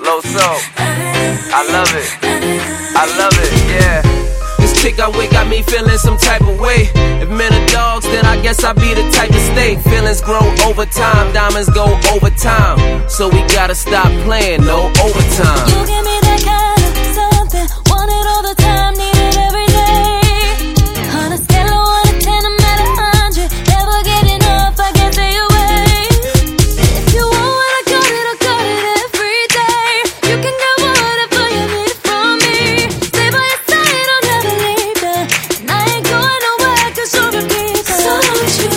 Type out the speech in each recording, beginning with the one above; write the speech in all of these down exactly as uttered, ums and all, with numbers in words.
Low soul, I love it, I love it, yeah. This chick I'm with got me feeling some type of way. If men are dogs, then I guess I be the type to stay. Feelings grow over time, diamonds go over time. So we gotta stop playing, no overtime. You give me that kind of something, want it all the time, need it every day. On a scale of one to ten, I'm at a hundred, never get enough, I can't stay away. If you want what I got it, I got it every day. You can get whatever you need from me. Stay by your side, I'll never leave you, and I ain't going nowhere 'cause you're a keeper. So don't you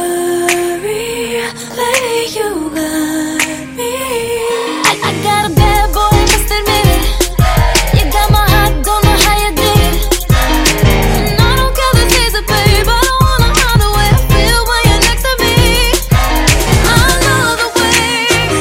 worry, baby, you got me. I, I got a bad boy, must admit it. You got my heart, don't know how you did it. And I don't care the season, babe, I don't wanna hide the way I feel when you're next to me. I love the way,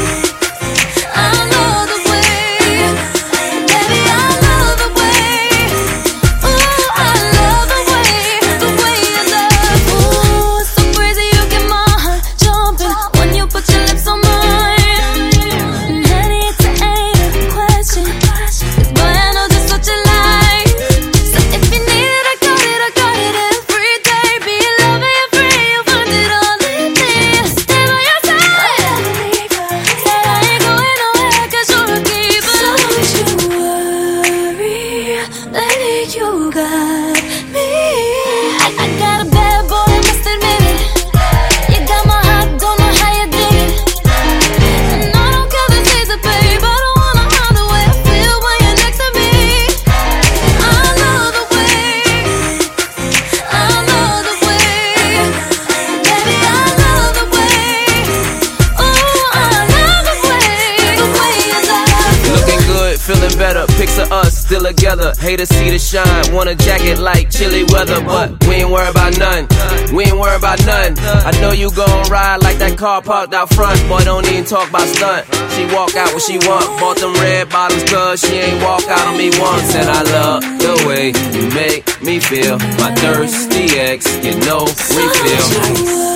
I love the way, baby, I love the way. Ooh, I love the way, the way you love. Ooh, it's so crazy, you get my heart jumping when you put your lips on mine. And honey, it's an ain't a question, 'cause boy, I know just what you like. So if you need it, I got it, I got it every day. Be your lover, you're free, you'll find it all in me. Stay by your side, said I ain't going nowhere 'cause you're a keeper. So don't you worry, baby, you got me. I, I got a bad boy, must admit it. You got my heart, don't know how you did it. And I don't care the season, babe, I don't wanna hide the way I feel when you're next to me. I love the way, I love the way, baby, I love the way. Ooh, I love the way, the way you love. Looking good, feeling better, pics of us still together. Hate to see the shine, want a jacket like chilly weather, but we ain't worried about none, we ain't worried about none. I know you gon' ride like that car parked out front, boy, don't even talk about stunt. She walk out what she want, bought them red bottoms 'cause she ain't walk out on me once. And I love the way you make me feel, my thirsty ex, get no refill.